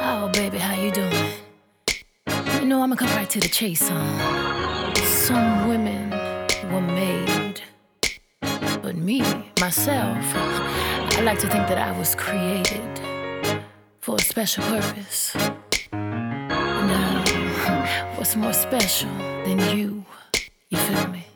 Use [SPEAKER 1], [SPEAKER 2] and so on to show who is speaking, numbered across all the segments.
[SPEAKER 1] Oh, baby, how you doing? You know, I'ma come right to the chase, Some women were made, but me, myself, I like to think that I was created for a special purpose. Now, what's more special than you? You feel me?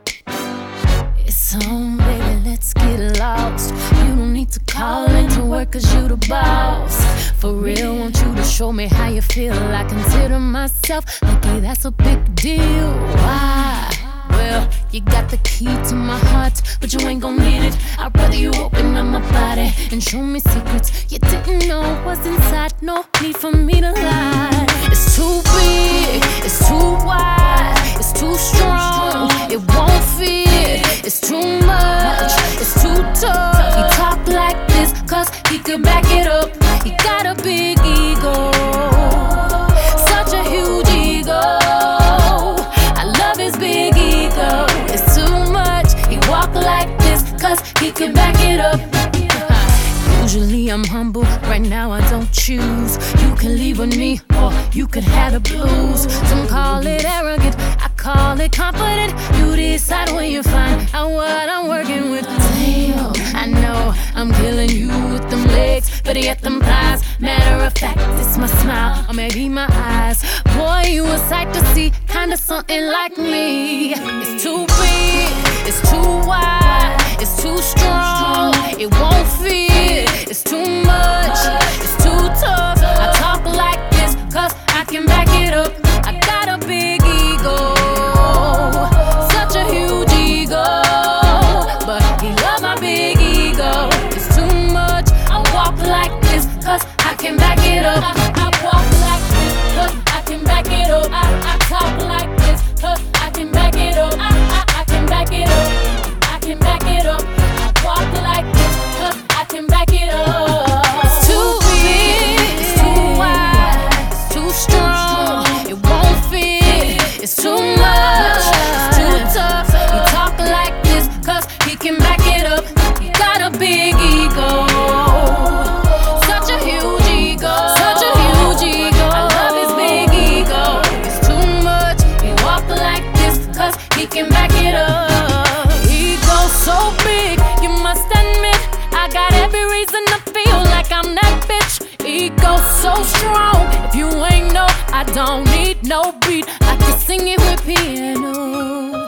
[SPEAKER 1] It's on, baby, let's get lost. You don't need to call into work, cause you the boss. For real, want you to show me how you feel. I consider myself lucky, that's a big deal. Why? Well, you got the key to my heart, but you ain't gon' need it. I'd rather you open up my body and show me secrets you didn't know was inside. No need for me to lie. It's too big, it's too wide, it's too strong, it won't fit. It's too much, it's too tough. He talk like this cause he could back it up. He got a big ego, such a huge ego. I love his big ego. It's too much, he walk like this cause he can back it up. Usually I'm humble, right now I don't choose. You can leave with me or you could have the blues. Some call it arrogant, I call it confident. You decide when you find out what I'm working with. Damn, I know I'm killing you with them legs, but yet them thighs. Matter of fact, it's my smile or maybe my eyes. Boy, you a sight to see, kinda something like me. It's too big, it's too wide, it's too strong, it won't fit. It's too much, it's too tough. I talk like this cause I can back it up. I got a big ego, such a huge ego, but he love my big ego. It's too much, I walk like this cause I can back it up. I walk like this cause I can back it up. I talk like this cause I can back it up. I can back it up. I can back it up. I walk like this cause I can back it up. It's too big, it's too wide, it's too strong, it won't fit. It's too much, it's too tough. He talk like this cause he can back it up. He got a big ego, such a huge ego, such a huge ego. I love his big ego. It's too much, he walk like this cause he can back it up. Ego so big, you must admit I got every reason to feel like I'm that bitch. Ego so strong, if you ain't know, I don't need no beat. I can sing it with piano.